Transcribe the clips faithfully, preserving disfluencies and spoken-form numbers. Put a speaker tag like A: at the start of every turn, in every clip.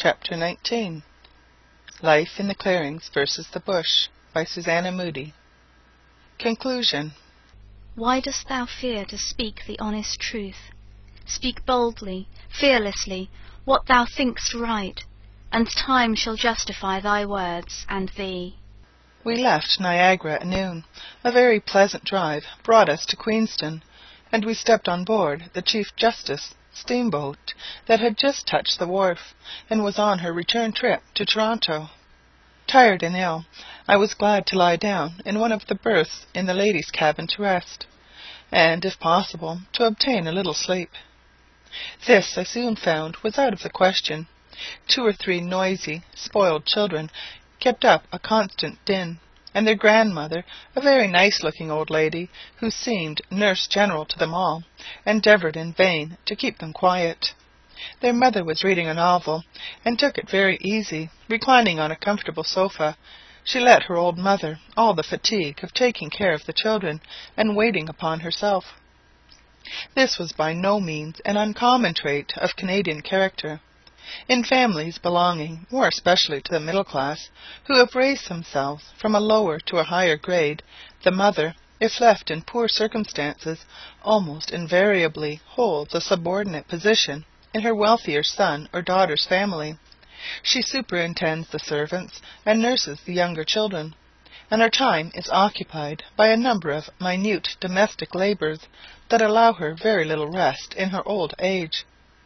A: Chapter nineteen. Life in the Clearings versus the Bush, by Susanna Moodie. Conclusion.
B: Why dost thou fear to speak the honest truth? Speak boldly, fearlessly, what thou think'st right, and time shall justify thy words and thee.
A: We left Niagara at noon. A very pleasant drive brought us to Queenston, and we stepped on board the Chief Justice steamboat that had just touched the wharf, and was on her return trip to Toronto. Tired and ill, I was glad to lie down in one of the berths in the ladies' cabin to rest, and, if possible, to obtain a little sleep. This, I soon found, was out of the question. Two or three noisy, spoiled children kept up a constant din, and their grandmother, a very nice-looking old lady, who seemed nurse general to them all, endeavoured in vain to keep them quiet. Their mother was reading a novel, and took it very easy, reclining on a comfortable sofa. She let her old mother all the fatigue of taking care of the children and waiting upon herself. This was by no means an uncommon trait of Canadian character. In families belonging more especially to the middle class, who have raised themselves from a lower to a higher grade, the mother, if left in poor circumstances, almost invariably holds a subordinate position in her wealthier son or daughter's family. She superintends the servants and nurses the younger children, and her time is occupied by a number of minute domestic labours that allow her very little rest in her old age.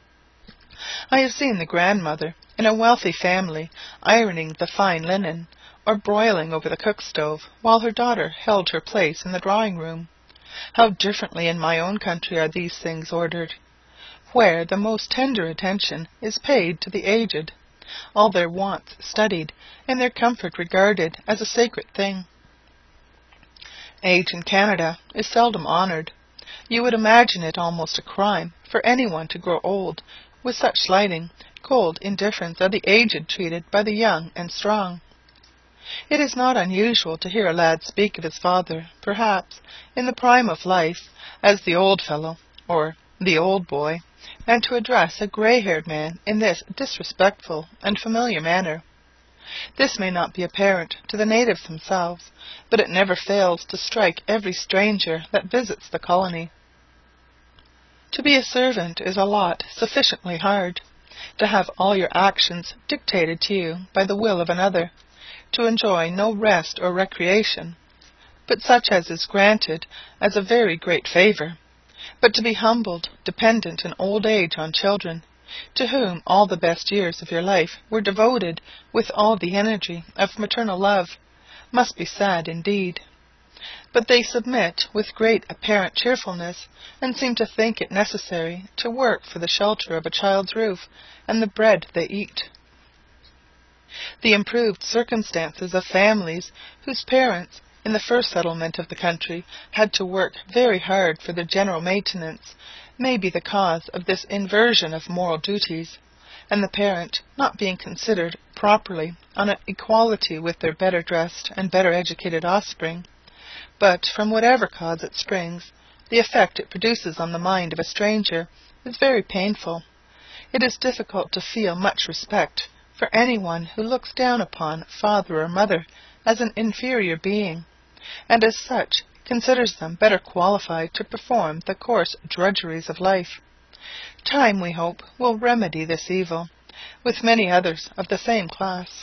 A: I have seen the grandmother in a wealthy family ironing the fine linen, or broiling over the cook-stove, while her daughter held her place in the drawing-room. How differently in my own country are these things ordered, where the most tender attention is paid to the aged, all their wants studied, and their comfort regarded as a sacred thing. Age in Canada is seldom honoured. You would imagine it almost a crime for anyone to grow old. With such slighting, cold indifference are the aged treated by the young and strong. It is not unusual to hear a lad speak of his father, perhaps, in the prime of life, as the old fellow, or the old boy, and to address a grey-haired man in this disrespectful and familiar manner. This may not be apparent to the natives themselves, but it never fails to strike every stranger that visits the colony. To be a servant is a lot sufficiently hard, to have all your actions dictated to you by the will of another, to enjoy no rest or recreation, but such as is granted as a very great favour, but to be humbled, dependent in old age on children, to whom all the best years of your life were devoted with all the energy of maternal love, must be sad indeed. But they submit with great apparent cheerfulness, and seem to think it necessary to work for the shelter of a child's roof and the bread they eat. The improved circumstances of families whose parents, in the first settlement of the country, had to work very hard for their general maintenance, may be the cause of this inversion of moral duties, and the parent not being considered properly on an equality with their better dressed and better educated offspring. But, from whatever cause it springs, the effect it produces on the mind of a stranger is very painful. It is difficult to feel much respect for anyone who looks down upon father or mother as an inferior being, and as such considers them better qualified to perform the coarse drudgeries of life. Time, we hope, will remedy this evil, with many others of the same class.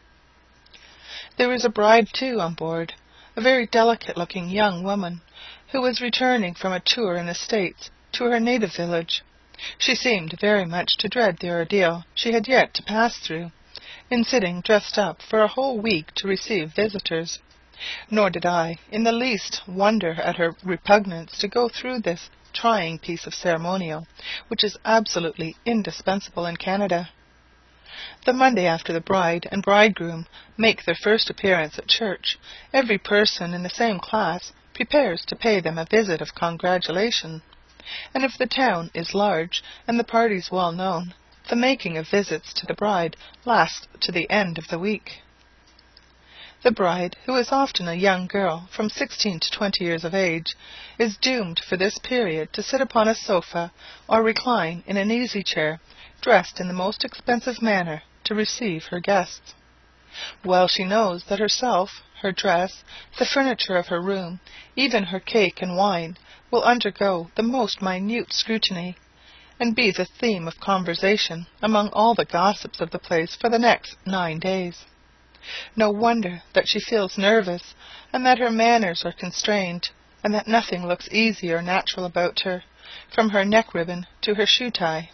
A: There is a bride, too, on board, a very delicate-looking young woman, who was returning from a tour in the States to her native village. She seemed very much to dread the ordeal she had yet to pass through, in sitting dressed up for a whole week to receive visitors. Nor did I in the least wonder at her repugnance to go through this trying piece of ceremonial, which is absolutely indispensable in Canada. The Monday after the bride and bridegroom make their first appearance at church, every person in the same class prepares to pay them a visit of congratulation, and if the town is large and the parties well known, the making of visits to the bride lasts to the end of the week. The bride, who is often a young girl from sixteen to twenty years of age, is doomed for this period to sit upon a sofa or recline in an easy chair, dressed in the most expensive manner, to receive her guests. Well she knows that herself, her dress, the furniture of her room, even her cake and wine, will undergo the most minute scrutiny, and be the theme of conversation among all the gossips of the place for the next nine days. No wonder that she feels nervous, and that her manners are constrained, and that nothing looks easy or natural about her, from her neck-ribbon to her shoe-tie.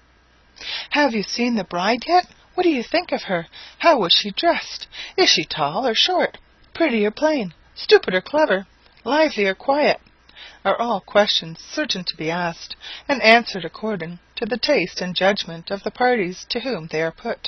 A: "Have you seen the bride yet? What do you think of her? How was she dressed? Is she tall or short? Pretty or plain? Stupid or clever? Lively or quiet?" are all questions certain to be asked, and answered according to the taste and judgment of the parties to whom they are put.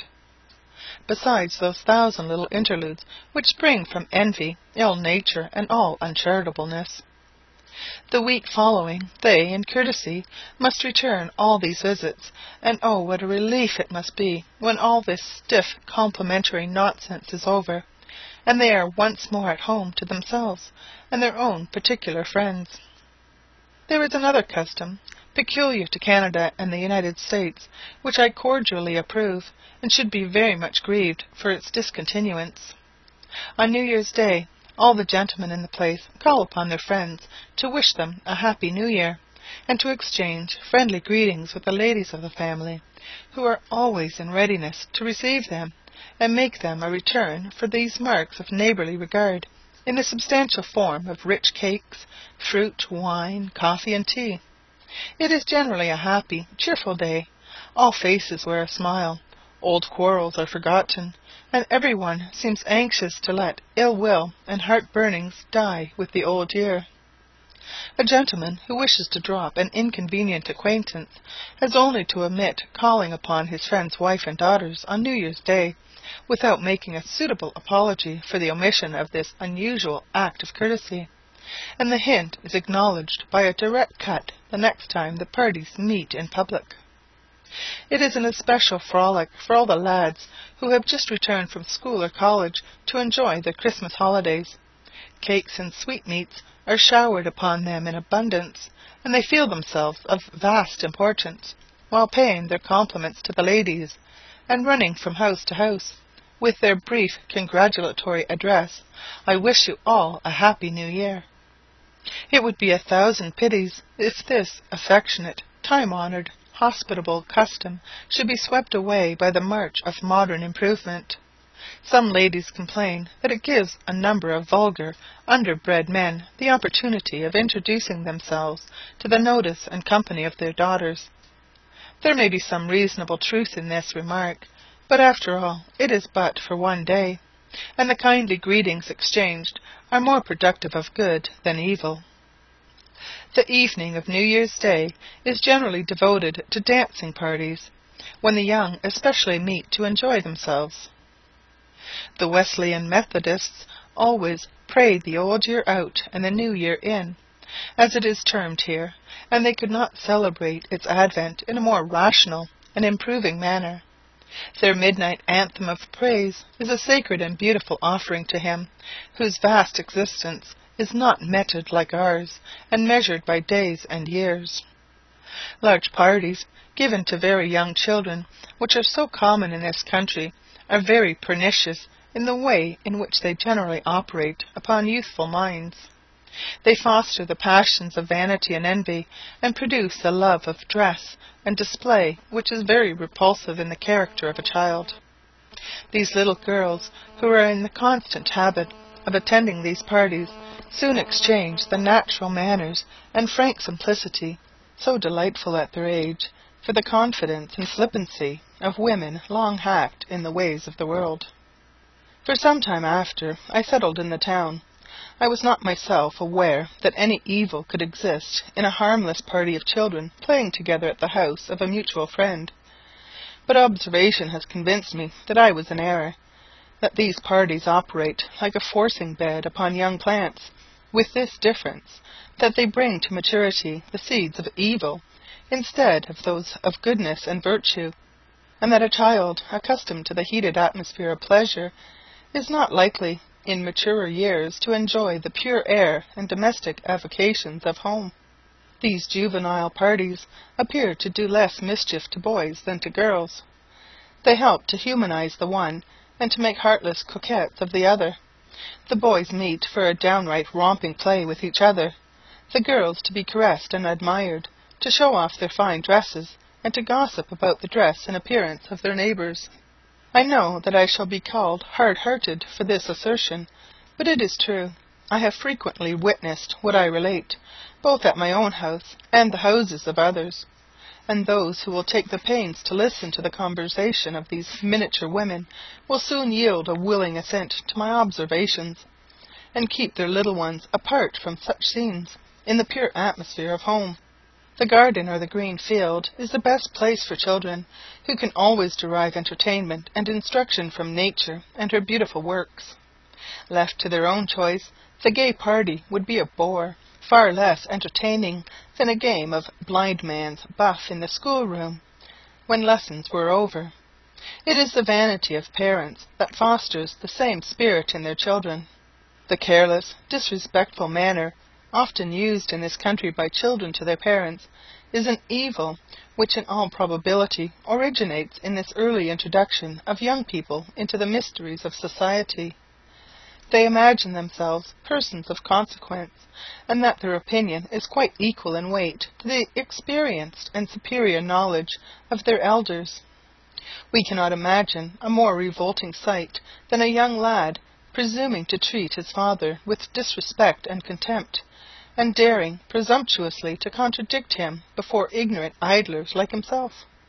A: Besides those thousand little interludes which spring from envy, ill-nature, and all uncharitableness. The week following, they, in courtesy, must return all these visits, and oh, what a relief it must be when all this stiff complimentary nonsense is over, and they are once more at home to themselves and their own particular friends. There is another custom, peculiar to Canada and the United States, which I cordially approve, and should be very much grieved for its discontinuance. On New Year's Day, all the gentlemen in the place call upon their friends to wish them a happy New Year, and to exchange friendly greetings with the ladies of the family, who are always in readiness to receive them, and make them a return for these marks of neighbourly regard, in the substantial form of rich cakes, fruit, wine, coffee, and tea. It is generally a happy, cheerful day. All faces wear a smile, old quarrels are forgotten, and every one seems anxious to let ill-will and heart-burnings die with the old year. A gentleman who wishes to drop an inconvenient acquaintance has only to omit calling upon his friend's wife and daughters on New Year's Day, without making a suitable apology for the omission of this unusual act of courtesy, and the hint is acknowledged by a direct cut the next time the parties meet in public. It is an especial frolic for all the lads who have just returned from school or college to enjoy their Christmas holidays. Cakes and sweetmeats are showered upon them in abundance, and they feel themselves of vast importance, while paying their compliments to the ladies, and running from house to house, with their brief congratulatory address, "I wish you all a happy New Year." It would be a thousand pities if this affectionate, time-honoured, hospitable custom should be swept away by the march of modern improvement. Some ladies complain that it gives a number of vulgar, underbred men the opportunity of introducing themselves to the notice and company of their daughters. There may be some reasonable truth in this remark, but after all it is but for one day, and the kindly greetings exchanged are more productive of good than evil. The evening of New Year's Day is generally devoted to dancing parties, when the young especially meet to enjoy themselves. The Wesleyan Methodists always pray the old year out and the new year in, as it is termed here, and they could not celebrate its advent in a more rational and improving manner. Their midnight anthem of praise is a sacred and beautiful offering to Him, whose vast existence is not meted like ours, and measured by days and years. Large parties, given to very young children, which are so common in this country, are very pernicious in the way in which they generally operate upon youthful minds. They foster the passions of vanity and envy, and produce a love of dress and display which is very repulsive in the character of a child. These little girls, who are in the constant habit of attending these parties, soon exchange the natural manners and frank simplicity, so delightful at their age, for the confidence and flippancy of women long hacked in the ways of the world. For some time after I settled in the town, I was not myself aware that any evil could exist in a harmless party of children playing together at the house of a mutual friend. But observation has convinced me that I was in error, that these parties operate like a forcing bed upon young plants, with this difference, that they bring to maturity the seeds of evil instead of those of goodness and virtue, and that a child accustomed to the heated atmosphere of pleasure is not likely in maturer years to enjoy the pure air and domestic avocations of home. These juvenile parties appear to do less mischief to boys than to girls. They help to humanize the one, and to make heartless coquettes of the other. The boys meet for a downright romping play with each other, the girls to be caressed and admired, to show off their fine dresses, and to gossip about the dress and appearance of their neighbours. I know that I shall be called hard-hearted for this assertion, but it is true. I have frequently witnessed what I relate, both at my own house and the houses of others, and those who will take the pains to listen to the conversation of these miniature women will soon yield a willing assent to my observations, and keep their little ones apart from such scenes, in the pure atmosphere of home. The garden or the green field is the best place for children, who can always derive entertainment and instruction from nature and her beautiful works. Left to their own choice, the gay party would be a bore, far less entertaining than a game of blind man's buff in the schoolroom, when lessons were over. It is the vanity of parents that fosters the same spirit in their children. The careless, disrespectful manner often used in this country by children to their parents is an evil which in all probability originates in this early introduction of young people into the mysteries of society. They imagine themselves persons of consequence, and that their opinion is quite equal in weight to the experienced and superior knowledge of their elders. We cannot imagine a more revolting sight than a young lad presuming to treat his father with disrespect and contempt, and daring presumptuously to contradict him before ignorant idlers like himself.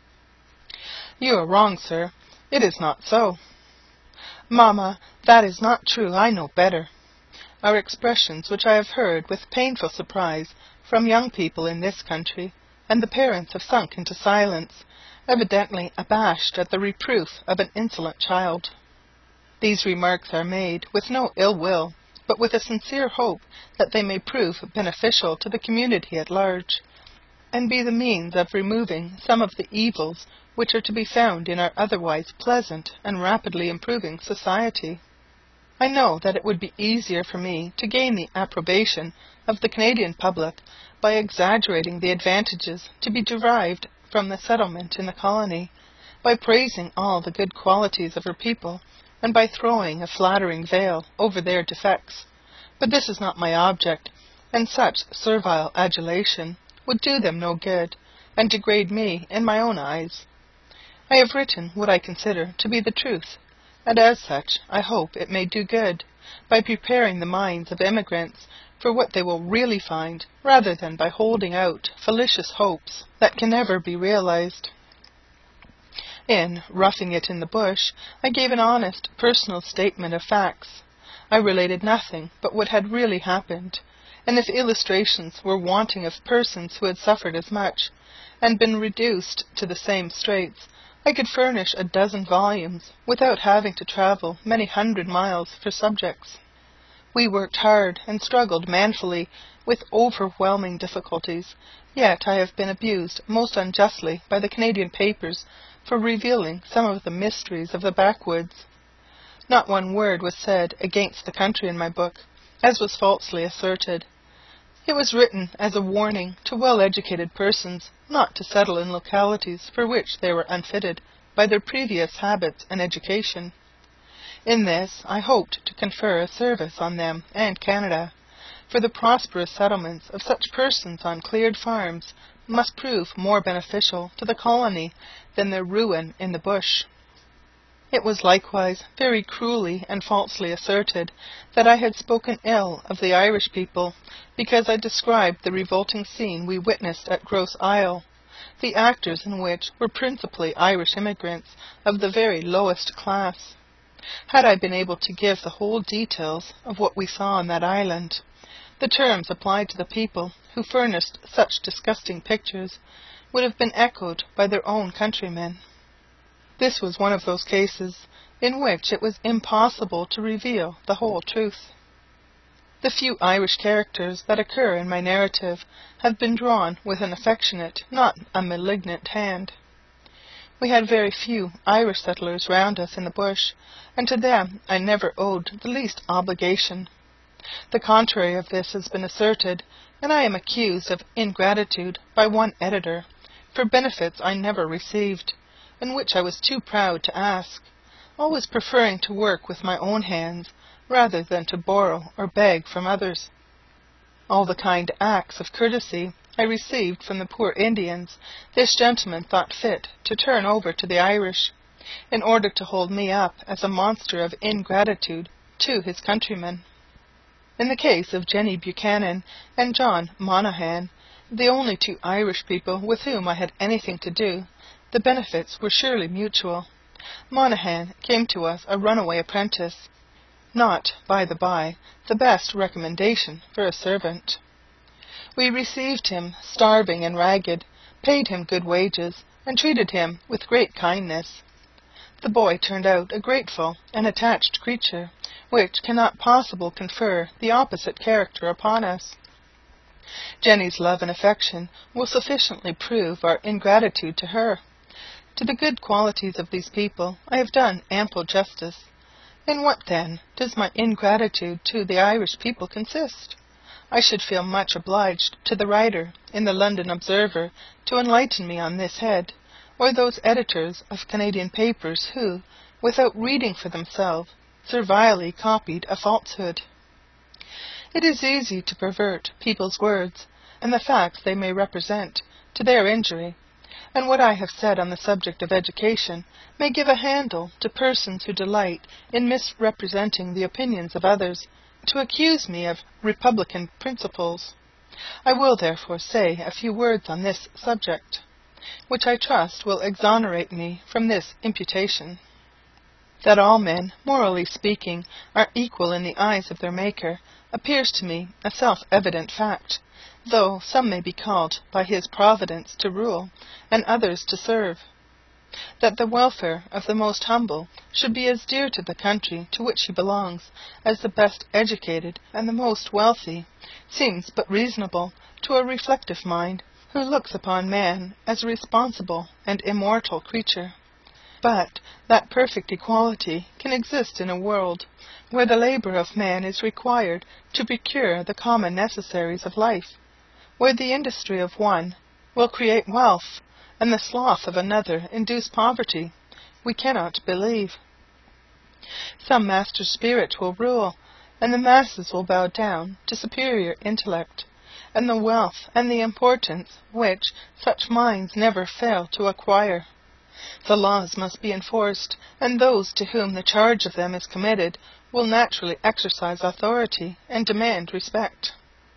A: "You are wrong, sir. It is not so." "Mamma, that is not true. I know better," are expressions which I have heard with painful surprise from young people in this country, and the parents have sunk into silence, evidently abashed at the reproof of an insolent child. These remarks are made with no ill will, but with a sincere hope that they may prove beneficial to the community at large, and be the means of removing some of the evils which are to be found in our otherwise pleasant and rapidly improving society. I know that it would be easier for me to gain the approbation of the Canadian public by exaggerating the advantages to be derived from the settlement in the colony, by praising all the good qualities of her people, and by throwing a flattering veil over their defects. But this is not my object, and such servile adulation would do them no good, and degrade me in my own eyes. I have written what I consider to be the truth, and as such I hope it may do good, by preparing the minds of emigrants for what they will really find, rather than by holding out fallacious hopes that can never be realized. In Roughing It in the Bush, I gave an honest personal statement of facts. I related nothing but what had really happened, and if illustrations were wanting of persons who had suffered as much, and been reduced to the same straits, I could furnish a dozen volumes without having to travel many hundred miles for subjects. We worked hard and struggled manfully with overwhelming difficulties, yet I have been abused most unjustly by the Canadian papers for revealing some of the mysteries of the backwoods. Not one word was said against the country in my book, as was falsely asserted. It was written as a warning to well-educated persons not to settle in localities for which they were unfitted by their previous habits and education. In this I hoped to confer a service on them and Canada, for the prosperous settlements of such persons on cleared farms must prove more beneficial to the colony than their ruin in the bush. It was likewise very cruelly and falsely asserted that I had spoken ill of the Irish people, because I described the revolting scene we witnessed at Grosse Isle, the actors in which were principally Irish immigrants of the very lowest class. Had I been able to give the whole details of what we saw on that island, the terms applied to the people who furnished such disgusting pictures would have been echoed by their own countrymen. This was one of those cases in which it was impossible to reveal the whole truth. The few Irish characters that occur in my narrative have been drawn with an affectionate, not a malignant hand. We had very few Irish settlers round us in the bush, and to them I never owed the least obligation. The contrary of this has been asserted, and I am accused of ingratitude by one editor, for benefits I never received, and which I was too proud to ask, always preferring to work with my own hands rather than to borrow or beg from others. All the kind acts of courtesy I received from the poor Indians this gentleman thought fit to turn over to the Irish, in order to hold me up as a monster of ingratitude to his countrymen. In the case of Jenny Buchanan and John Monaghan, the only two Irish people with whom I had anything to do, the benefits were surely mutual. Monaghan came to us a runaway apprentice, not, by the by, the best recommendation for a servant. We received him starving and ragged, paid him good wages, and treated him with great kindness. The boy turned out a grateful and attached creature, which cannot possibly confer the opposite character upon us. Jenny's love and affection will sufficiently prove our ingratitude to her. To the good qualities of these people I have done ample justice. In what, then, does my ingratitude to the Irish people consist? I should feel much obliged to the writer in the London Observer to enlighten me on this head, or those editors of Canadian papers who, without reading for themselves, servilely copied a falsehood. It is easy to pervert people's words, and the facts they may represent, to their injury, and what I have said on the subject of education may give a handle to persons who delight in misrepresenting the opinions of others, to accuse me of republican principles. I will therefore say a few words on this subject, which I trust will exonerate me from this imputation. That all men, morally speaking, are equal in the eyes of their Maker, appears to me a self-evident fact, though some may be called by his providence to rule, and others to serve. That the welfare of the most humble should be as dear to the country to which he belongs as the best educated and the most wealthy, seems but reasonable to a reflective mind, who looks upon man as a responsible and immortal creature. But that perfect equality can exist in a world where the labour of man is required to procure the common necessaries of life, where the industry of one will create wealth, and the sloth of another induce poverty, we cannot believe. Some master spirit will rule, and the masses will bow down to superior intellect, and the wealth and the importance which such minds never fail to acquire. The laws must be enforced, and those to whom the charge of them is committed will naturally exercise authority and demand respect.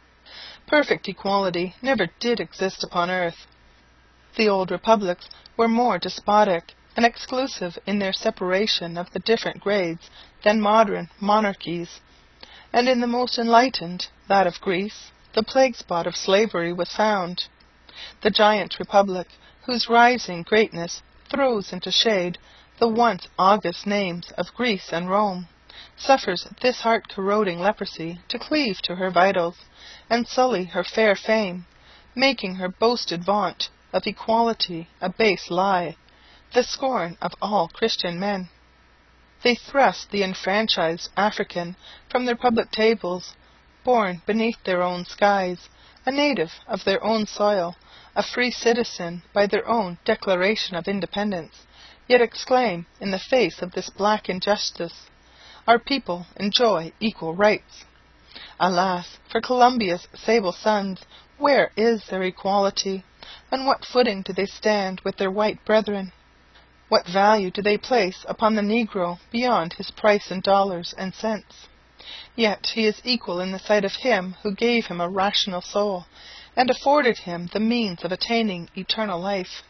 A: Perfect equality never did exist upon earth. The old republics were more despotic and exclusive in their separation of the different grades than modern monarchies, and in the most enlightened, that of Greece, the plague spot of slavery was found. The giant republic, whose rising greatness throws into shade the once august names of Greece and Rome, suffers this heart-corroding leprosy to cleave to her vitals, and sully her fair fame, making her boasted vaunt of equality a base lie, the scorn of all Christian men. They thrust the enfranchised African from their public tables, born beneath their own skies, a native of their own soil, a free citizen by their own declaration of independence, yet exclaim in the face of this black injustice, "Our people enjoy equal rights." Alas, for Columbia's sable sons, where is their equality? On what footing do they stand with their white brethren? What value do they place upon the Negro beyond his price in dollars and cents? Yet he is equal in the sight of Him who gave him a rational soul, and afforded him the means of attaining eternal life.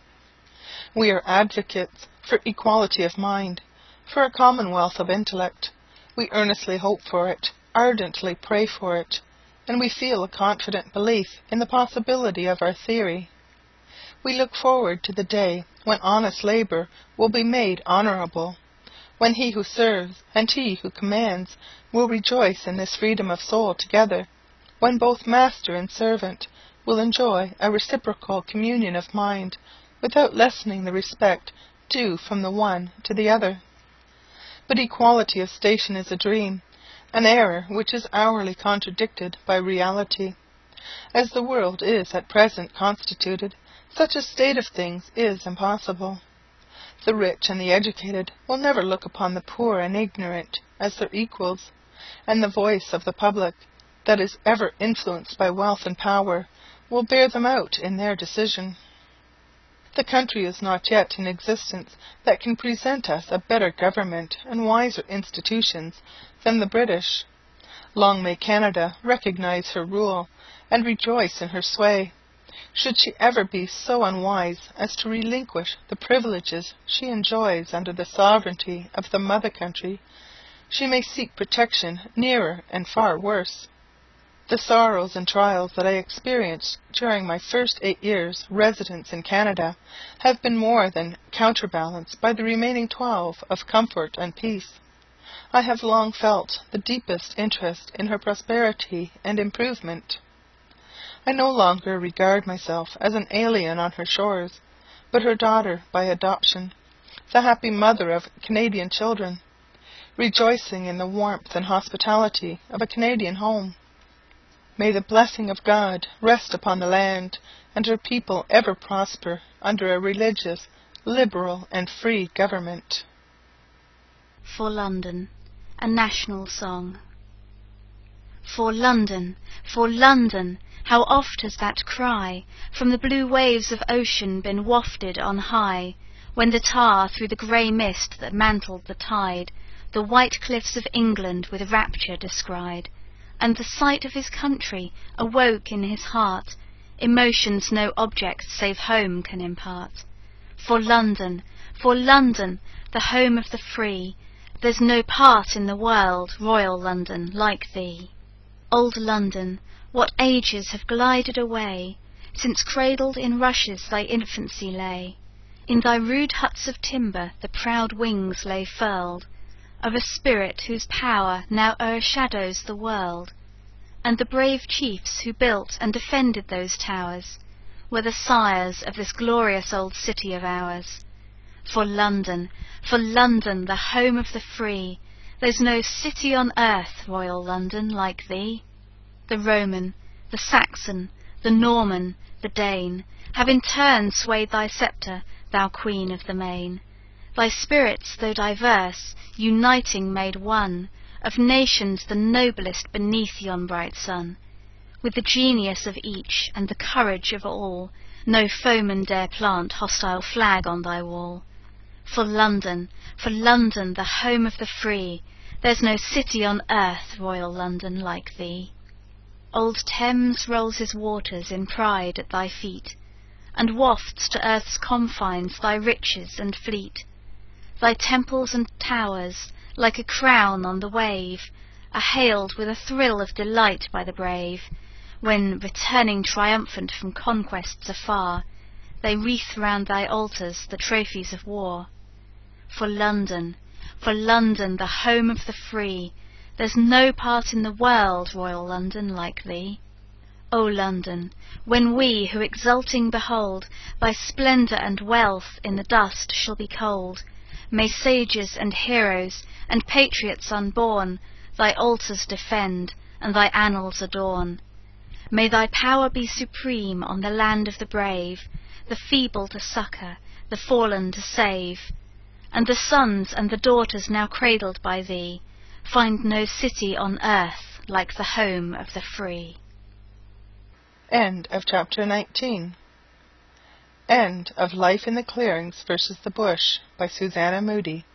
A: We are advocates for equality of mind, for a commonwealth of intellect. We earnestly hope for it, ardently pray for it, and we feel a confident belief in the possibility of our theory. We look forward to the day when honest labour will be made honourable, when he who serves and he who commands will rejoice in this freedom of soul together, when both master and servant will enjoy a reciprocal communion of mind, without lessening the respect due from the one to the other. But equality of station is a dream, an error which is hourly contradicted by reality. As the world is at present constituted, such a state of things is impossible. The rich and the educated will never look upon the poor and ignorant as their equals, and the voice of the public, that is ever influenced by wealth and power, will bear them out in their decision. The country is not yet in existence that can present us a better government and wiser institutions than the British. Long may Canada recognize her rule and rejoice in her sway. Should she ever be so unwise as to relinquish the privileges she enjoys under the sovereignty of the mother country, she may seek protection nearer and far worse. The sorrows and trials that I experienced during my first eight years' residence in Canada have been more than counterbalanced by the remaining twelve of comfort and peace. I have long felt the deepest interest in her prosperity and improvement. I no longer regard myself as an alien on her shores, but her daughter by adoption, the happy mother of Canadian children, rejoicing in the warmth and hospitality of a Canadian home. May the blessing of God rest upon the land, and her people ever prosper under a religious, liberal, and free government.
B: For London, a national song. For London, for London, how oft has that cry from the blue waves of ocean been wafted on high, when the tar through the grey mist that mantled the tide the white cliffs of England with rapture descried, and the sight of his country awoke in his heart emotions no object save home can impart. For London, for London, the home of the free, there's no part in the world, royal London, like thee. Old London, what ages have glided away, since cradled in rushes thy infancy lay. In thy rude huts of timber the proud wings lay furled, of a spirit whose power now o'ershadows the world. And the brave chiefs who built and defended those towers were the sires of this glorious old city of ours. For London, for London, the home of the free, there's no city on earth, royal London, like thee. The Roman, the Saxon, the Norman, the Dane, have in turn swayed thy sceptre, thou queen of the main. Thy spirits, though diverse, uniting made one, of nations the noblest beneath yon bright sun. With the genius of each, and the courage of all, no foeman dare plant hostile flag on thy wall. For London, for London, the home of the free, there's no city on earth, royal London, like thee. Old Thames rolls his waters in pride at thy feet, and wafts to earth's confines thy riches and fleet. Thy temples and towers, like a crown on the wave, are hailed with a thrill of delight by the brave, when, returning triumphant from conquests afar, they wreath round thy altars the trophies of war. For London, for London, the home of the free, there's no part in the world, royal London, like thee. O London, when we, who exulting behold thy splendour and wealth, in the dust shall be cold, may sages and heroes and patriots unborn thy altars defend and thy annals adorn. May thy power be supreme on the land of the brave, the feeble to succour, the fallen to save. And the sons and the daughters now cradled by thee find no city on earth like the home of the free.
A: End of chapter nineteen. End of Life in the Clearings versus the Bush by Susanna Moodie.